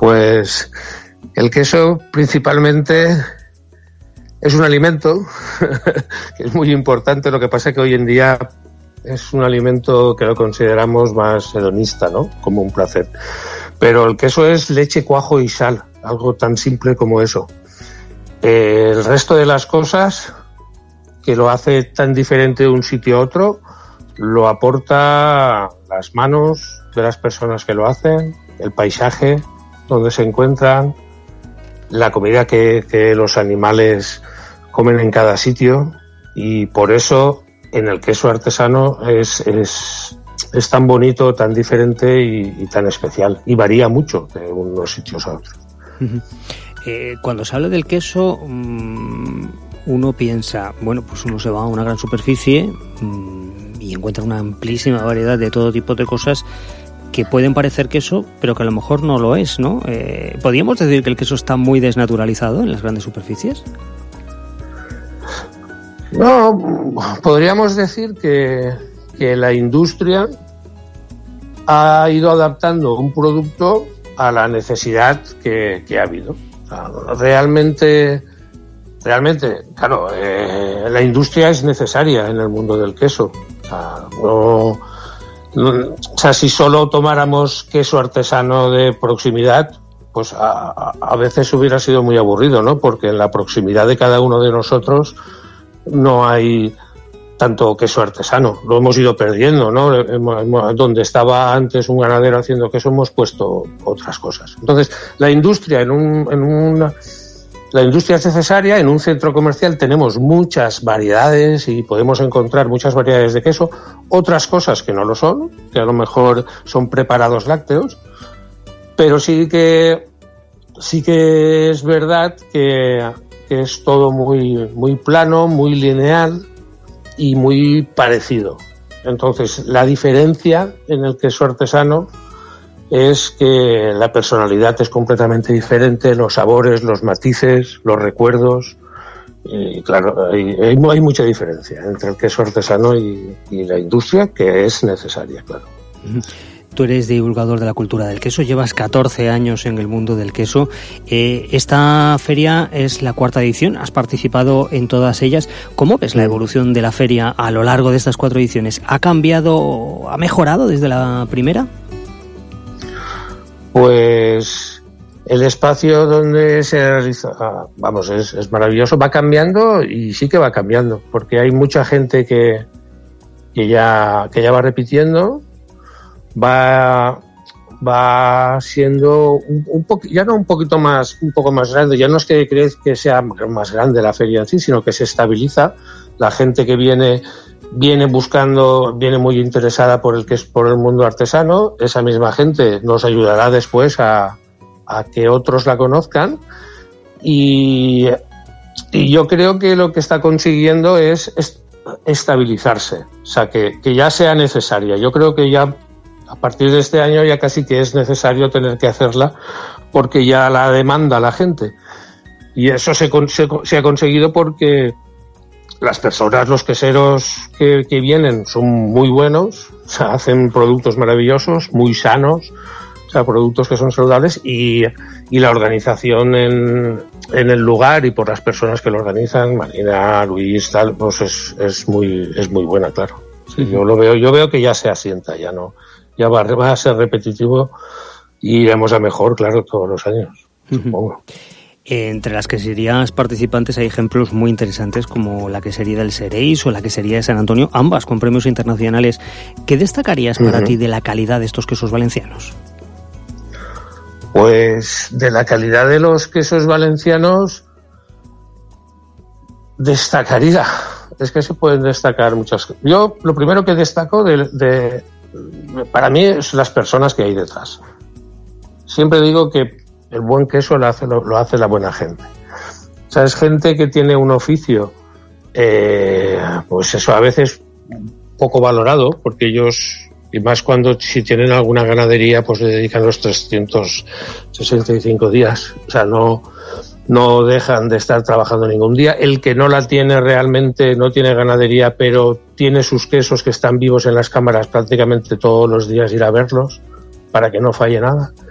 Pues el queso principalmente es un alimento que es muy importante. Lo que pasa es que hoy en día es un alimento que lo consideramos más hedonista, ¿no? Como un placer. Pero el queso es leche, cuajo y sal, algo tan simple como eso. El resto de las cosas que lo hace tan diferente de un sitio a otro lo aporta las manos de las personas que lo hacen, el paisaje donde se encuentran, la comida que los animales comen en cada sitio, y por eso en el queso artesano es tan bonito, tan diferente y tan especial, y varía mucho de unos sitios a otros. Cuando se habla del queso, uno piensa, bueno, pues uno se va a una gran superficie y encuentra una amplísima variedad de todo tipo de cosas que pueden parecer queso, pero que a lo mejor no lo es, ¿no? ¿Podríamos decir que el queso está muy desnaturalizado en las grandes superficies? No, podríamos decir que la industria ha ido adaptando un producto a la necesidad que ha habido. O sea, realmente, claro, la industria es necesaria en el mundo del queso. O sea, o sea, si solo tomáramos queso artesano de proximidad, pues a veces hubiera sido muy aburrido, ¿no? Porque en la proximidad de cada uno de nosotros no hay tanto queso artesano, lo hemos ido perdiendo, ¿no? Donde estaba antes un ganadero haciendo queso hemos puesto otras cosas. Entonces, la industria la industria es necesaria. En un centro comercial tenemos muchas variedades y podemos encontrar muchas variedades de queso, otras cosas que no lo son, que a lo mejor son preparados lácteos, pero sí que es verdad que es todo muy plano, muy lineal y muy parecido. Entonces, la diferencia en el queso artesano es que la personalidad es completamente diferente, los sabores, los matices, los recuerdos. Y claro, hay mucha diferencia entre el queso artesano y la industria, que es necesaria, claro. Tú eres divulgador de la cultura del queso, llevas 14 años en el mundo del queso. Esta feria es la 4ª edición, has participado en todas ellas. ¿Cómo ves la evolución de la feria a lo largo de estas 4 ediciones? ¿Ha cambiado, ha mejorado desde la primera? Pues el espacio donde se realiza, es maravilloso, va cambiando, y sí que va cambiando, porque hay mucha gente que ya va repitiendo. Va siendo un poco más grande. Ya no es que crees que sea más grande la feria en sí, sino que se estabiliza. La gente que viene muy interesada por el mundo artesano. Esa misma gente nos ayudará después a que otros la conozcan, y yo creo que lo que está consiguiendo es estabilizarse, o sea, que ya sea necesaria. Yo creo que ya a partir de este año ya casi que es necesario tener que hacerla, porque ya la demanda la gente. Y eso se ha conseguido porque las personas, los queseros que vienen son muy buenos, o sea, hacen productos maravillosos, muy sanos, o sea, productos que son saludables, y la organización en el lugar y por las personas que lo organizan, Marina, Luis, tal, pues es muy buena, claro. Sí, yo veo que ya se asienta, ya va a ser repetitivo y iremos a mejor, claro, todos los años, supongo. Entre las queserías participantes hay ejemplos muy interesantes, como la quesería del Xeréis o la quesería de San Antonio, ambas con premios internacionales. ¿Qué destacarías para ti de la calidad de estos quesos valencianos? Pues de la calidad de los quesos valencianos destacaría, es que se pueden destacar muchas cosas. Yo lo primero que destaco para mí es las personas que hay detrás. Siempre digo que el buen queso lo hace la buena gente. O sea, es gente que tiene un oficio, pues eso, a veces poco valorado, porque ellos, y más si tienen alguna ganadería, pues le dedican los 365 días. O sea, no dejan de estar trabajando ningún día. El que no la tiene realmente, no tiene ganadería, pero tiene sus quesos que están vivos en las cámaras, prácticamente todos los días ir a verlos para que no falle nada.